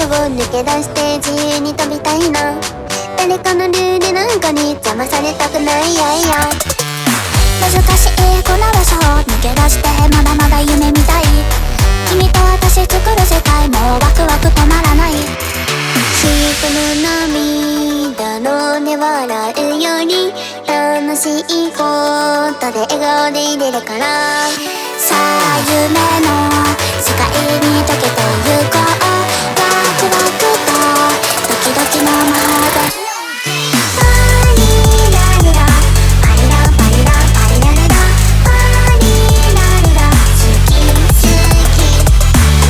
所を抜け出して自由に飛びたいな。誰かのルールなんかに邪魔されたくないやいや。難しいこの場所を抜け出してまだまだ夢見たい。君と私作る世界もワクワク止まらない。人の涙のね笑うより楽しいことで笑顔でいれるから。さあ夢の世界に溶けてゆこう。